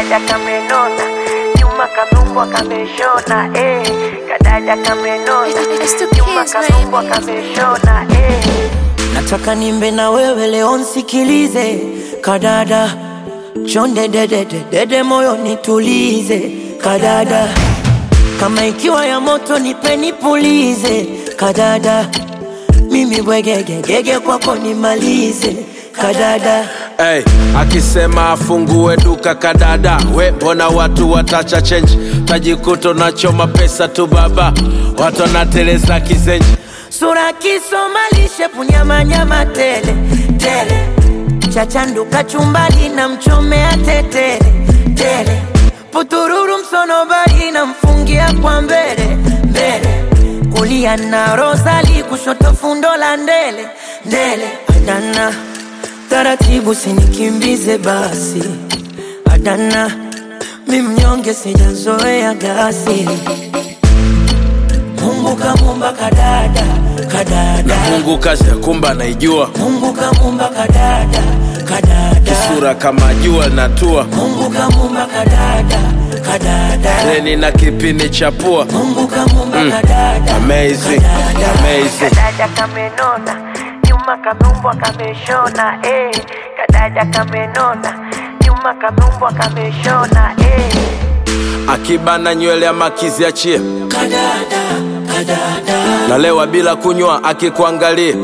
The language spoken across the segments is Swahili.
Kadada kamenona, nyuma kanumbwa kameshona, Kadada kamenona, nyuma kanumbwa kameshona, Nataka nimbe na wewe leo nsikilize. Kadada, chonde dede moyo nitulize. Kadada, kama ikiwa ya moto nipe nipulize. Kadada, mimi bwegege kwako nimalize. Kadada, akisema afungue duka kadada, we mbona watu watacha change? Tajikuto na choma pesa tu baba, watu wanateleza kizenji. sura kisomalishe punyama tele chachandu kachumbali na mchomea tele putururu msonobari na mfungia kwa mbele kulia na Rosali kushoto fundo la ndele Adana taratibu sinikimbize basi Adana mimnyonge sijazoea gasi Mungu kamumba kadada Mungu kazi ya kumba naijua. Mungu kamumba kadada Kisura kama jua natua. Mungu kamumba kadada Reni na kipini chapua. Mungu kamumba kadada Amazing. Kadada kamenona, nyuma kanumbwa kameshona, Kadada kamenona, nyuma kanumbwa kameshona, Akibana nywele ya makizi achie. Kadada Nalewa bila kunywa akikuangalia.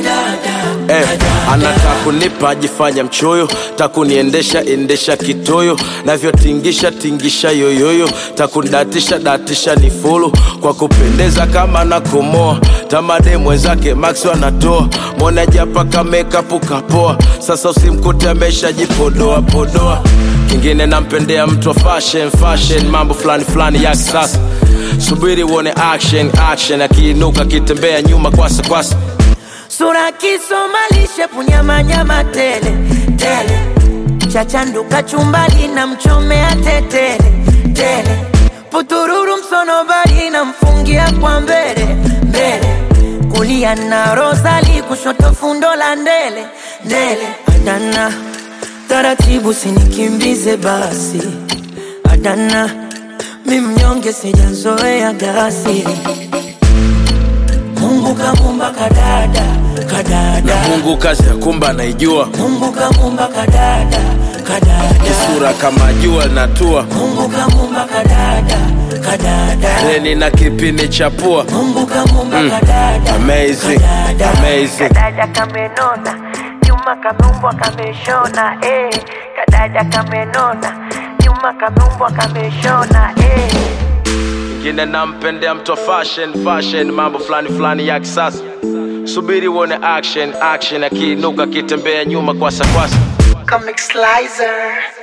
Anataka kunipa ajifanya mchoyo, takuniendesha kitoyo, navyotingisha yoyoyo, takundatisha ni fulu kwa kupendeza kama na kumoa. Tamade mwenzake Max wanatoa, mwone japa kameka kapoa. Sasa usimkute ameshajipodoa. Kingine nampendea mtu wa fashion, mambo fulani ya kisasa. Subiri uone action, akiinuka kitembea nyuma kwasa. Sura kisomalishe punyama tele chachandu kachumbali na mchomea tele putururu msonobari na mfungia kwa mbele kulia na Rosali kushoto fundo la ndele Adana taratibu sinikimbize basi Adana mimnyonge sijazoea gasi Mungu kamumba kadada Mungu kazi ya kumba naijua. Mungu kamumba kadada Kisura kama jua natua. Mungu kamumba kadada Reni na kipini chapua. Mungu kamumba kadada Amazing. Kadada kamenona, nyuma kanumbwa kameshona, Kadada kamenona, nyuma kanumbwa kameshona, Kingine nampendea mtu wa fashion, mambo fulani ya kisasa. Subiri uone action, akiinuka kitembea nyuma kwasa. Comic Slicer.